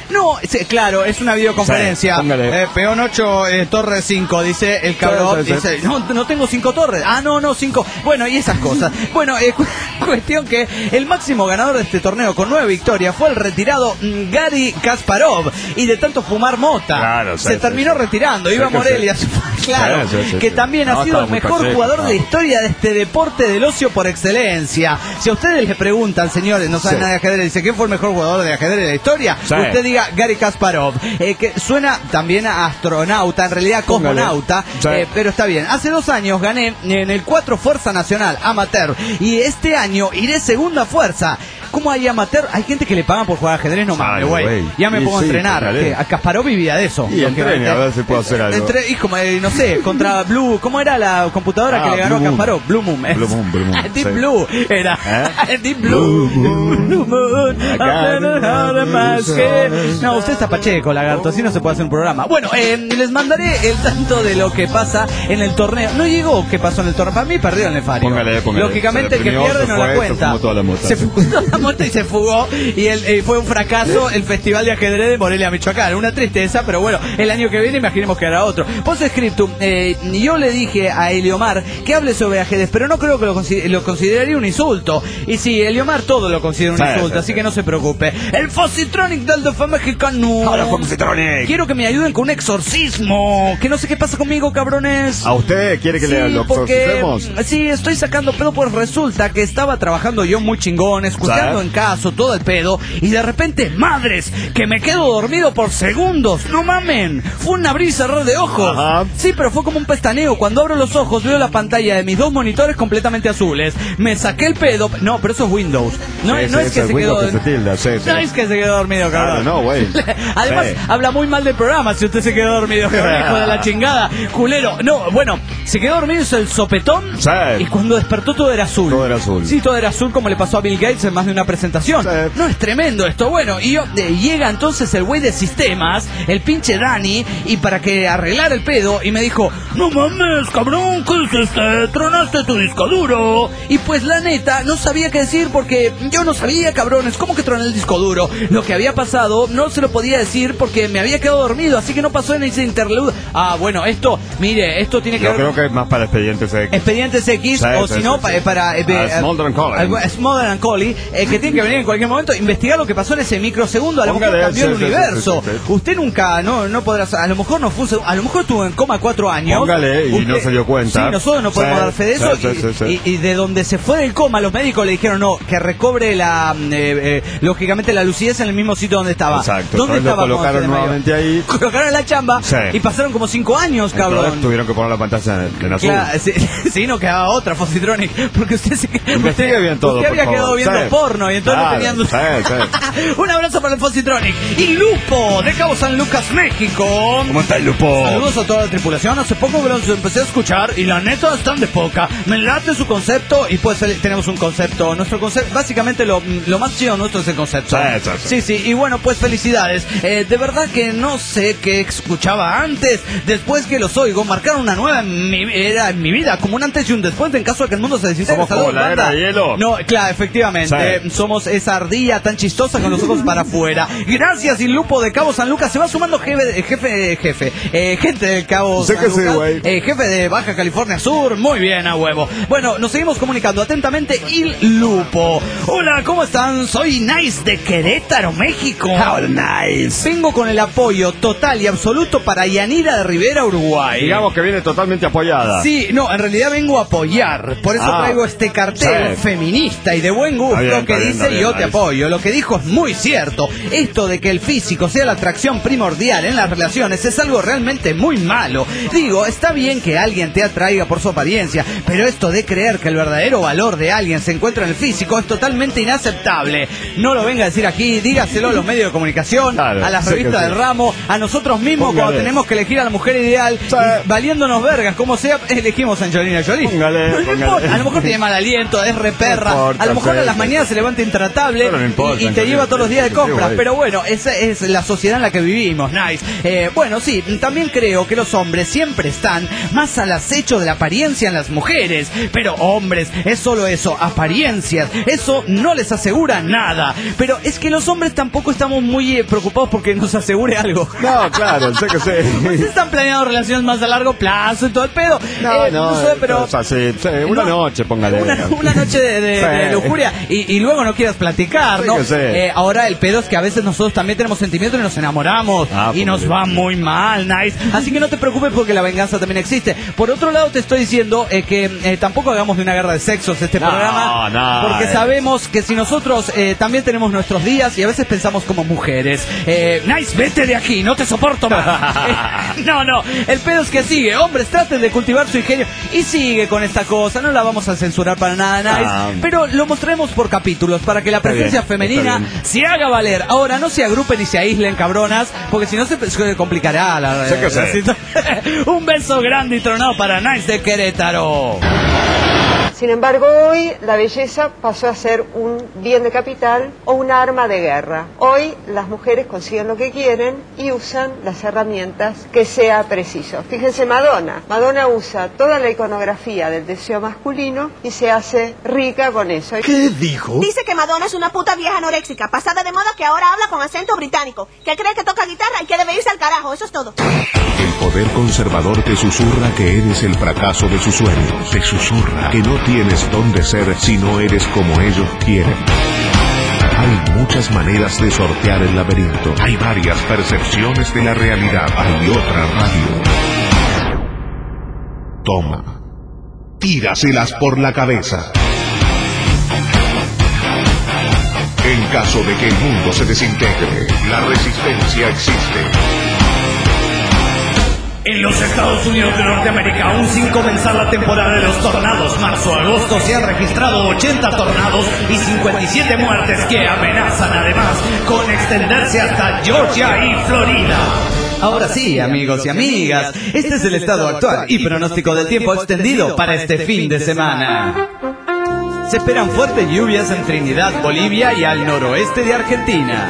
No, sí, claro, es una videoconferencia. Sí, eh, Peón ocho, eh, torre cinco, dice el cabrón. Sí, sí, sí. Dice, no, no tengo cinco torres. Ah, no, no, cinco. Bueno, y esas cosas. Bueno, eh, cu cuestión que el máximo ganador de este torneo con nueve victorias fue el retirado mm, Gary Kasparov. Y de tanto fumar mota, claro, sí, se sí, terminó sí. retirando. Sí, Iba que Morelia, sí. claro, Sí, sí, sí, que sí. también No, ha sido el estaba muy mejor pacheco, jugador no. de la historia de este deporte del ocio por excelencia. Si a ustedes les preguntan, señores, no saben Sí. nada de ajedrez, dice, ¿quién fue el mejor jugador de ajedrez de la historia? Sí. Usted diga Gary Kasparov, eh, que suena también a astronauta, en realidad Póngale. cosmonauta, Sí. eh, pero está bien. Hace dos años gané en el cuatro Fuerza Nacional, amateur, y este año iré segunda fuerza. ¿Cómo hay amateur? Hay gente que le pagan por jugar ajedrez, no mames, Ay, güey. güey. Ya me Y pongo sí, a entrenar. póngale. Que a Kasparov vivía de eso. Y entrene, a ver si puedo hacer algo. Entre, y como, eh, no sé, contra Blue, ¿cómo era la computadora Ah, que le ganó Blue a Moon. Kasparov? Blue Moon. Blue Moon, Blue Moon, Deep sí. Blue era. ¿Eh? Deep Blue. Blue Moon. Más que... No, usted está pacheco, lagarto, así no se puede hacer un programa. Bueno, eh, les mandaré el tanto de lo que pasa en el torneo. No llegó qué pasó en el torneo. Para mí perdió el Nefario. Póngale, póngale. Lógicamente Se el que deprimió, pierde se no fue, la cuenta. se fumó toda la mota. Se fumó toda la mota y se fugó. Y el, eh, fue un fracaso el Festival de Ajedrez de Morelia, Michoacán. Una tristeza, pero bueno, el año que viene imaginemos que hará otro. Postscriptum, eh, yo le dije a Eliomar que hable sobre ajedrez, pero no creo que lo, consider lo consideraría un insulto. Y sí, Eliomar todo lo considera un Sí, insulto, sí, así sí. que no se preocupe. El Fositronic del D F mexicano. Hola, Fositronic. Quiero que me ayuden con un exorcismo. Que no sé qué pasa conmigo, cabrones. ¿A usted quiere que Sí, le lo porque, exorcicemos? sí, estoy sacando pedo, pues resulta que estaba trabajando yo muy chingón, escuchando ¿Sabes? en caso todo el pedo, y de repente, madres, que me quedo dormido por segundos, no mamen, fue un abrir y cerrar de ojos. Ajá. Sí, pero fue como un pestañeo, cuando abro los ojos veo la pantalla de mis dos monitores completamente azules, me saqué el pedo, no, pero eso es Windows, no, Sí, no sí, es que ese se quedó... Windows que se tilda, sí, sí. No es que se quedó dormido, cabrón. Claro, no, güey. Además, Sí. habla muy mal del programa si usted se quedó dormido, cabrón, hijo de la chingada, culero. No, bueno, se quedó dormido, hizo el sopetón, Sí. y cuando despertó todo era azul. Todo era azul. Sí, todo era azul, como le pasó a Bill Gates en más de una presentación. Sí. No, es tremendo esto. Bueno, y yo, eh, llega entonces el güey de sistemas, el pinche Dani, y para que arreglara el pedo, y me dijo, no mames, cabrón, ¿qué es este? Tronaste tu disco duro. Y pues la neta, no sabía qué decir porque yo no sabía, cabrones, ¿cómo que troné el disco duro? Lo que había pasado no se lo podía decir porque me había quedado dormido, así que no pasó en ese interlude. Ah, bueno, esto, mire, esto tiene que Yo ver... creo que es más para expedientes X. Expedientes X, Sí, o sí, si no, sí, pa- sí. para... eh, Ah, Smolder and Collie. algo- Smolder and Collie, eh, que tiene que venir en cualquier momento, investigar lo que pasó en ese microsegundo, a lo mejor Póngale, cambió el sí, sí, universo. sí, sí, sí. Usted nunca, no, no podrá, a lo mejor no fue, un seg- a lo mejor estuvo en coma cuatro años. Póngale, y no se dio cuenta. Sí, nosotros no podemos Sí, dar fe de sí, eso. sí, y, sí, sí. y- y de donde se fue del coma, los médicos le dijeron, no, que recobre la, eh, eh, lógicamente la lucidez en el mismo sitio donde estaba. Exacto. ¿Dónde Entonces lo estaba cuando colocaron se desmayó? nuevamente ahí. Colocaron la chamba Sí. y pasaron como cinco años, cabrón. Entonces tuvieron que poner la pantalla en, en azul. Claro, sí, sí, no quedaba otra, Fositronic, porque usted se Investigue usted, bien todo, usted por había quedado favor. viendo Sí. porno y entonces Claro, tenían... sí, sí. Un abrazo para el Fositronic. Y Lupo, de Cabo San Lucas, México. ¿Cómo está el Lupo? Saludos a toda la tripulación. Hace poco me los empecé a escuchar y la neta están de poca. Me late su concepto y pues el- tenemos un concepto. Nuestro concepto, básicamente lo, lo más chido nuestro es el concepto. Sí, sí, Sí, sí. sí. Y bueno, pues felicidades. Eh, de verdad que no sé qué escuchaba antes. Después que los oigo, marcaron una nueva en mi, era en mi vida, como un antes y un después en caso de que el mundo se desintegre. Somos como Saludos, la era banda. de hielo. No, claro, efectivamente. Sí. Somos esa ardilla tan chistosa con los ojos para afuera. Gracias, y Lupo de Cabo San Lucas. Se va sumando jefe, jefe, jefe. Eh, gente del Cabo Sé San que sí, Lucas. güey. Eh, jefe de Baja California Sur. Muy bien, a huevo. Bueno, nos seguimos comunicando atentamente. Il Lupo. Hola, ¿cómo están? Soy Nice de Querétaro, México. How nice. Vengo con el apoyo total y absoluto para Yanira de Rivera, Uruguay. Digamos que viene totalmente apoyada. Sí, no, en realidad vengo a apoyar. Por eso Ah, traigo este cartel sí. feminista y de buen gusto Está bien, que está bien, dice está bien, yo te nice. apoyo. Lo que dijo es muy cierto. Esto de que el físico sea la atracción primordial en las relaciones es algo realmente muy malo. Digo, está bien que alguien te atraiga por su apariencia, pero esto de creer que el verdadero valor de alguien se encuentra en el físico es totalmente inaceptable. No lo venga a decir aquí, dígaselo a los medios de comunicación, Claro, a las sé que revistas sí. del ramo, a nosotros mismos Póngale. cuando tenemos que elegir a la mujer ideal, Sí. y valiéndonos vergas, como sea, elegimos a Angelina Jolie. Póngale, No póngale. importa, a lo mejor tiene mal aliento, es re perra, No importa, a lo mejor sí, a las sí. mañanas se levanta intratable Pero no importa, y, y te Angelina, lleva todos los días de sí, compras, güey. pero bueno, esa es la sociedad en la que vivimos, nice. Eh, bueno, sí, también creo que los hombres siempre están están más al acecho de la apariencia en las mujeres. Pero hombres, es solo eso, apariencias. Eso no les asegura nada. Pero es que los hombres tampoco estamos muy eh, preocupados porque nos asegure algo. No, claro, sé que sé. Pues están planeando relaciones más a largo plazo y todo el pedo. No, eh, no, no sé, pero... O sea, sí, sí, una no, noche, póngale. Una, una noche de, de, Sí. de lujuria y, y luego no quieras platicar, Sí ¿no? que sí. Eh, ahora el pedo es que a veces nosotros también tenemos sentimientos y nos enamoramos Ah, y nos porque- va muy mal, nice. Así que no te preocupes porque la venganza también existe. Por otro lado te estoy diciendo eh, que eh, tampoco hagamos de una guerra de sexos este No, programa, no, porque eh. sabemos que si nosotros eh, también tenemos nuestros días y a veces pensamos como mujeres. Eh, nice, vete de aquí, no te soporto más. Eh, no, no, el pedo es que sigue. Hombres, traten de cultivar su ingenio y sigue con esta cosa. No la vamos a censurar para nada, nice. Ah. Pero lo mostraremos por capítulos para que la Está presencia bien, femenina está bien. se haga valer. Ahora, no se agrupen y se aíslen, cabronas, porque si no se, se complicará la, Sé que la sé. situación. Un beso grande y tronado para Nice de Querétaro. Sin embargo, hoy la belleza pasó a ser un bien de capital o un arma de guerra. Hoy las mujeres consiguen lo que quieren y usan las herramientas que sea preciso. Fíjense Madonna. Madonna usa toda la iconografía del deseo masculino y se hace rica con eso. ¿Qué dijo? Dice que Madonna es una puta vieja anoréxica, pasada de moda, que ahora habla con acento británico, que cree que toca guitarra y que debe irse al carajo. Eso es todo. El poder conservador te susurra que eres el fracaso de sus sueños. Te susurra que no tienes dónde ser si no eres como ellos quieren. Hay muchas maneras de sortear el laberinto. Hay varias percepciones de la realidad. Hay otra radio. Toma. Tíraselas por la cabeza. En caso de que el mundo se desintegre, la resistencia existe. En los Estados Unidos de Norteamérica, aún sin comenzar la temporada de los tornados, marzo-agosto se han registrado ochenta tornados y cincuenta y siete muertes que amenazan además con extenderse hasta Georgia y Florida. Ahora sí, amigos y amigas, este es el estado actual y pronóstico del tiempo extendido para este fin de semana. Se esperan fuertes lluvias en Trinidad, Bolivia y al noroeste de Argentina.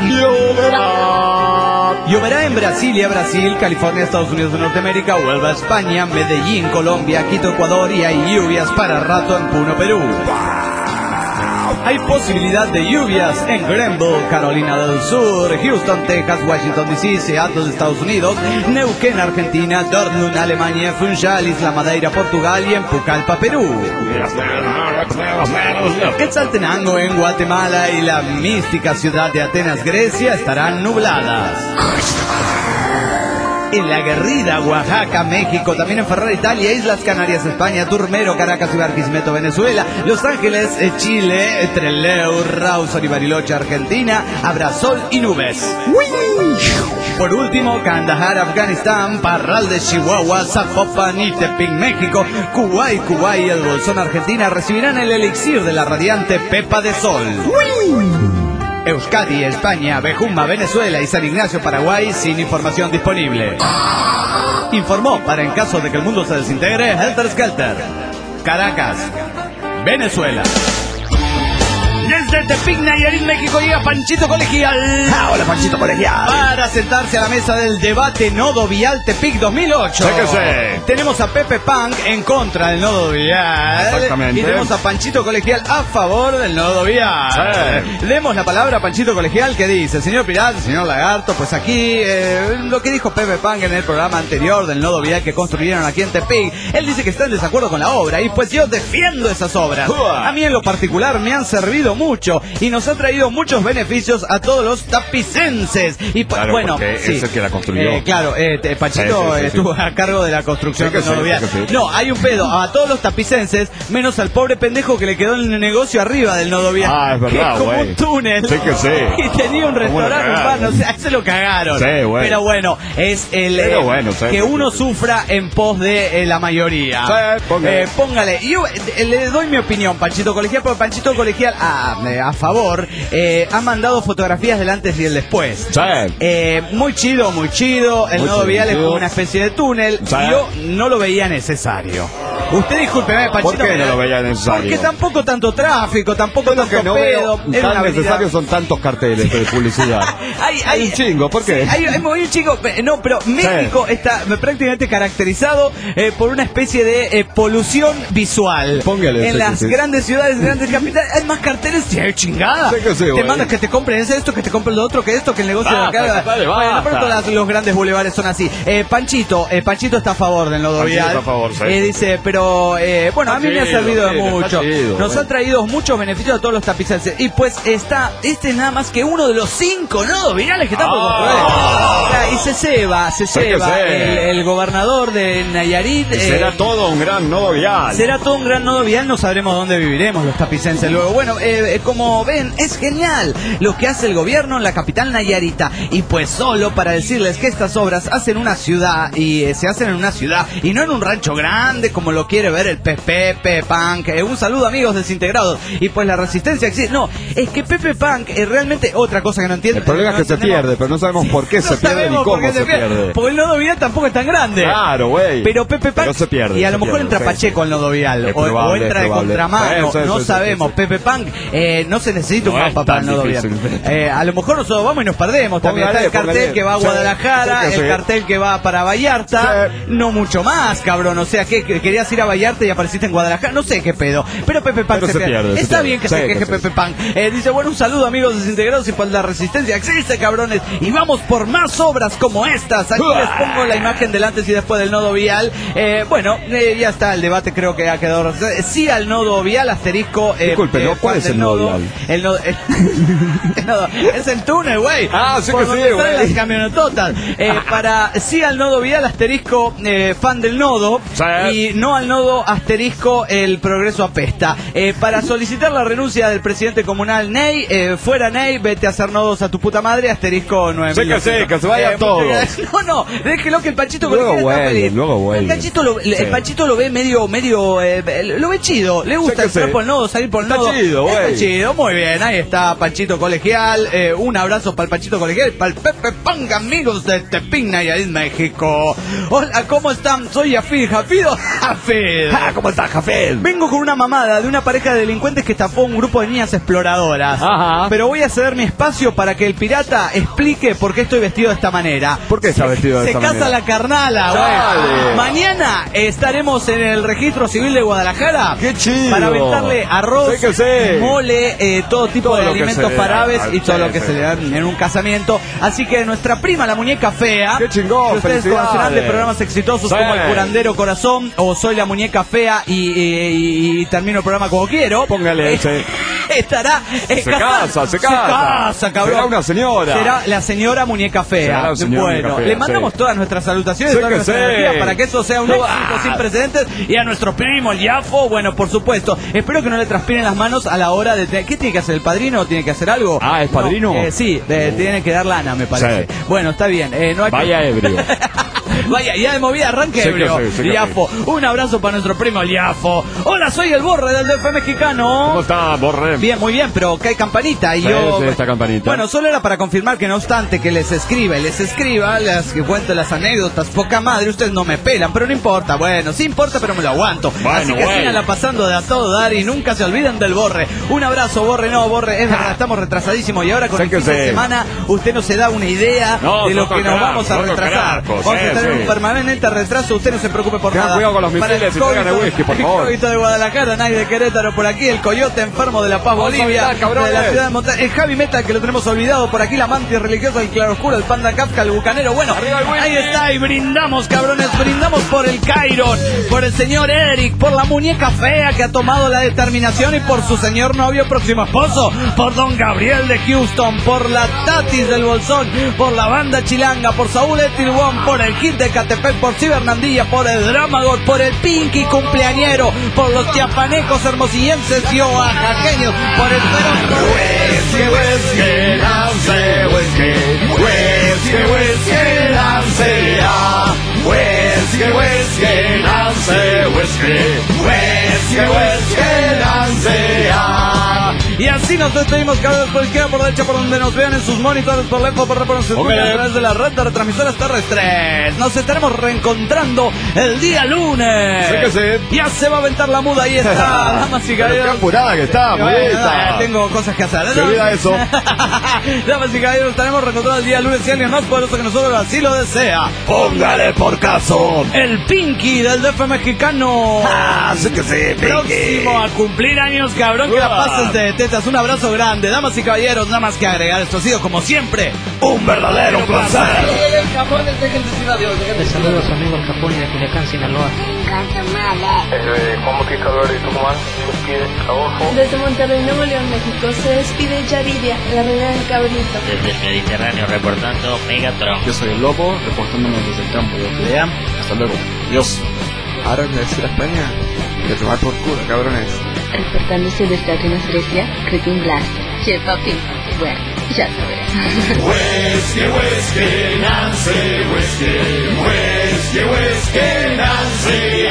Lloverá en Brasilia, Brasil, California, Estados Unidos de Norteamérica, Huelva, España, Medellín, Colombia, Quito, Ecuador y hay lluvias para rato en Puno, Perú. Hay posibilidad de lluvias en Greenville, Carolina del Sur, Houston, Texas, Washington D C, Seattle, Estados Unidos, Neuquén, Argentina, Dortmund, Alemania, Funchal, Isla Madeira, Portugal y en Pucallpa, Perú. Quetzaltenango en Guatemala y la mística ciudad de Atenas, Grecia, estarán nubladas. En la aguerrida Oaxaca, México, también en Ferrara, Italia, Islas Canarias, España, Turmero, Caracas y Barquisimeto, Venezuela, Los Ángeles, eh, Chile, Trelew, Rawson y Bariloche, Argentina, habrá sol y nubes. Por último, Kandahar, Afganistán, Parral de Chihuahua, Zapopan y Tepic, México, Kuwait, Kuwait y el Bolsón, Argentina, recibirán el elixir de la radiante Pepa de Sol. Euskadi, España, Bejuma, Venezuela y San Ignacio, Paraguay, sin información disponible. Informó para en caso de que el mundo se desintegre, Helter Skelter. Caracas, Venezuela. Desde Tepic, Nayarit, México, llega Panchito Colegial. Ah, hola, Panchito Colegial. Para sentarse a la mesa del debate Nodo Vial Tepic dos mil ocho. Sé que sé. Tenemos a Pepe Punk en contra del Nodo Vial. Exactamente. Y tenemos a Panchito Colegial a favor del Nodo Vial. Sí. Demos la palabra a Panchito Colegial que dice: señor Pirata, señor Lagarto, pues aquí eh, lo que dijo Pepe Punk en el programa anterior del Nodo Vial que construyeron aquí en Tepic. Él dice que está en desacuerdo con la obra y pues yo defiendo esas obras. Uah. A mí en lo particular me han servido mucho y nos ha traído muchos beneficios a todos los tapicenses. Y pues, Claro, bueno, porque sí. es el que la construyó. Eh, claro, eh, te- Panchito Sí, sí, sí, estuvo sí. a cargo de la construcción Sí que del Nodo sí, Vial. sí que sí. No, hay un pedo a todos los tapicenses, menos al pobre pendejo que le quedó en el negocio arriba del Nodo Vial. Ah, es verdad, que es como güey. un túnel. Sí que sí. Y tenía un ¿Cómo lo restaurante cagaron? urbano, o sea, se lo cagaron. Sí, güey. Pero bueno, es el Pero eh, bueno, sí, que sí, uno sí. sufra en pos de eh, la mayoría. Sí, póngale. Eh, póngale. Y yo eh, le doy mi opinión, Panchito Colegial, porque Panchito Colegial, a, eh, a favor, eh, ha mandado fotografías del antes y el después. Sí. Eh, muy chido, muy chido. El Muy Nodo Vial es chido. como una especie de túnel. Sí. Y yo no lo veía necesario. Usted discúlpeme, Panchito. ¿Por qué no lo veía necesario? Porque tampoco tanto tráfico, tampoco Yo lo tanto que no pedo. veo tan necesarios son tantos carteles de publicidad. hay, hay, hay un chingo, ¿por qué? Sí, hay, hay un chingo, no, pero México sí. está prácticamente caracterizado eh, por una especie de eh, polución visual. Póngale. En las sí. grandes ciudades, grandes capitales, hay más carteles y hay chingada. Sí que sí, te güey. mandas que te compren esto, que te compren lo otro, que esto, que el negocio basta, de acá. Vale, bueno, por todos las, los grandes bulevares son así. Eh, Panchito, eh, Panchito está a favor del nodo Panchito vial. está a favor, sí. Eh, dice, pero eh, bueno, está a mí chido, me ha servido de chido, mucho. Chido, Nos bueno. ha traído muchos beneficios a todos los tapicenses. Y pues está, este es nada más que uno de los cinco nodos virales que están por construir. Oh. Y se ceba, se Sí ceba que el, el gobernador de Nayarit. Será eh, todo un gran nodo vial. Será todo un gran nodo vial, no sabremos dónde viviremos los tapicenses luego. Bueno, eh, como ven, es genial lo que hace el gobierno en la capital nayarita. Y pues solo para decirles que estas obras hacen una ciudad y eh, se hacen en una ciudad y no en un rancho grande como lo quiere ver el Pepe Punk. Eh, un saludo, amigos desintegrados. Y pues la resistencia existe. No, es que Pepe Punk es realmente otra cosa que no entiendo. El problema no es que se entendemos. pierde, pero no sabemos por qué No se pierde ni sabemos por cómo qué se pierde. Porque el nodo vial tampoco es tan grande. Claro, güey. Pero Pepe Punk. Pero se pierde. Y a lo se mejor pierde, entra sí. Pacheco al nodo vial. Es O, probable, o entra es de probable. contramano. Sí, sí, no sí, sabemos. sí, sí. Pepe Punk eh, no se necesita un No mapa es para el tan nodo vial. difícil. Eh, a lo mejor nosotros vamos y nos perdemos también. Póngale, Está el cartel póngale. que va a Sí, Guadalajara, sí que el sí. cartel que va para Vallarta. Sí. No mucho más, cabrón. O sea, que querías ir a Vallarta y apareciste en Guadalajara. No sé qué pedo. Pero Pepe Punk Pero se, se pierde. pierde, se Está pierde. bien que Sí, se que queje sí. Pepe Punk. Eh, dice, bueno, un saludo, amigos desintegrados. Y pues la resistencia existe, cabrones. Y vamos por más obras como estas. Aquí les pongo la imagen del antes y después del nodo vial. Eh, bueno, eh, ya está el debate, creo que ha quedado. Sí al nodo vial, asterisco. Eh, Disculpe, ¿no? eh, ¿Cuál es el nodo vial? El nodo, el, el nodo- es el túnel, güey. Ah, sí Por que sí, donde salen güey. las camionetotas. Eh, para sí al nodo vial, asterisco, eh, fan del nodo. Sí. Y no al nodo, asterisco, el progreso apesta. Eh, para solicitar la renuncia del presidente comunal Ney, eh, fuera Ney, vete a hacer nodos a tu puta madre, asterisco nueve mil. Sí que sí, que se vayan Eh, todos. No, no, déjelo que el Panchito Luego Colegial está vuelve, feliz. luego vuelve. El Panchito lo, el Sí. Panchito lo ve medio, medio, eh, lo ve chido. Le gusta Sí que entrar sí. por el nodo, salir por el Está nodo. chido, Está güey. chido, muy bien. Ahí está Panchito Colegial. Eh, un abrazo para el Panchito Colegial, para el Pepe Punk, amigos de Tepín, Nayarit, México. Hola, ¿cómo están? Soy Jafid, Jafido, Jafid. Ah, ¿cómo estás, Jafet? Vengo con una mamada de una pareja de delincuentes que estafó un grupo de niñas exploradoras. Ajá. Pero voy a ceder mi espacio para que el pirata explique por qué estoy vestido de esta manera. ¿Por qué está vestido de Se esta casa manera? la carnala, güey. Dale. Mañana estaremos en el registro civil de Guadalajara. ¡Qué chido! Para aventarle arroz, Sí que sí. mole, eh, todo tipo Todo de lo que alimentos se le para da. aves y todo Sí, lo que sí. se le dan en un casamiento. Así que nuestra prima, la muñeca fea. ¡Qué chingón! Que ustedes ¡Felicidades! conocerán de programas exitosos Sí. como El Curandero Corazón o Soy la muñeca fea y, y- y- y termino el programa como quiero. Póngale Eh, ese. Estará eh, Se casada. casa, se Se casa. casa, cabrón. Será una señora. Será la señora muñeca fea. Será la señora bueno, muñeca fea, le mandamos sí. todas nuestras salutaciones, Sí toda que nuestra sí. energía para que eso sea un éxito Ah. sin precedentes. Y a nuestro primo, el Yafo, bueno, por supuesto. Espero que no le transpiren las manos a la hora de... tener- ¿Qué tiene que hacer el padrino? ¿Tiene que hacer algo? Ah, ¿es padrino? No, eh, sí, eh, tiene que dar lana, me parece. Sí. Bueno, está bien. Eh, no hay que- Vaya ebrio. Vaya, ya de movida arranque Sí que ebrio. sí, sí que Liafo, un abrazo para nuestro primo Liafo. Hola, soy el Borre del D F mexicano. ¿Cómo está, Borre? Bien, muy bien, pero que hay campanita y Sí, yo... sí, esta campanita. Bueno, solo era para confirmar que no obstante que les escriba y les escriba, las que cuento las anécdotas, poca madre, ustedes no me pelan, pero no importa, bueno, sí importa, pero me lo aguanto. Bueno, Así que güey. síganla pasando de a todo dar y nunca se olviden del Borre. Un abrazo, Borre, no, Borre, es verdad, estamos retrasadísimos y ahora con Sí el que fin de sí. semana usted no se da una idea No, de lo nosotros que nos carajo, vamos a nosotros retrasar. carajo, Vamos a sí, estar en sí. un permanente retraso, usted no se preocupe por Tengan nada. cuidado con los Para misiles el y traigan el código- whisky, por favor. El código de Guadalajara, Nay de Querétaro por aquí, el Coyote enfermo de La Paz, Vamos a Bolivia, evitar, cabrones. de la ciudad de Monta- el Javi Metal que lo tenemos olvidado por aquí, la mantis religiosa, el claroscuro, el Panda Kafka, el bucanero. Bueno, Arriba el whisky. ahí está y brindamos, cabrones, brindamos por el Cairon, por el señor Eric, por la muñeca fea que ha tomado la determinación y por su señor novio próximo esposo, por don Gabriel de Houston, por la Tatis del Bolsón, por la banda Chilanga, por Saúl Etilwon, por el Kid de Catepec, por Cibernandilla, por el Dramagor, por el Pinky cumpleañero, por los chiapanecos hermosillenses y oaxaqueños, por el Perón. Whisky, whisky, lance, whisky, whisky, whisky, lance, ah. Whisky, whisky, lance, whisky, whisky, whisky, lance, ah. Y Y así nos despedimos cada vez por izquierda, por derecha, por donde nos vean en sus monitores, por lejos, por por sus Okay. a través de la red de retransmisoras terrestres. Nos estaremos reencontrando el día lunes. Sí que sí. Ya se va a aventar la muda, ahí está. Damas y Pero qué caballeros. apurada que está, Bueno, bonita. tengo cosas que hacer. Se olvida eso. Damas y caballeros, estaremos reencontrados el día lunes y alguien más poderoso que nosotros así lo desea. Póngale por caso. El Pinky del D F mexicano. Ah, sí que sí, Pinky. Próximo a cumplir años, cabrón, que la pases de tetas. Un abrazo grande, damas y caballeros, nada más que agregar. Esto ha sido, como siempre, Un verdadero placer. Les saludo a su amigo el Capone de Culiacán, Sinaloa. Eh, Juan Bautista Álvarez de Tucumán, se despide Adolfo. Desde Monterrey, Nuevo León, México, se despide Yaridia, la reina del cabrito. Desde el Mediterráneo reportando Megatron. Yo soy el Lobo, reportándome desde el campo de Oklea. Hasta luego. Dios. Ahora me decir a España, que tomar por culo, cabrones. Reportándose desde Atenas, Grecia, Cretin Blast. Che, papi. Bueno, ya sabes. Whisky, whisky, Nancy, whisky, whisky, whisky, Nancy.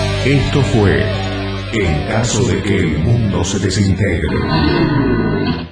Esto fue En caso de que el mundo se desintegre.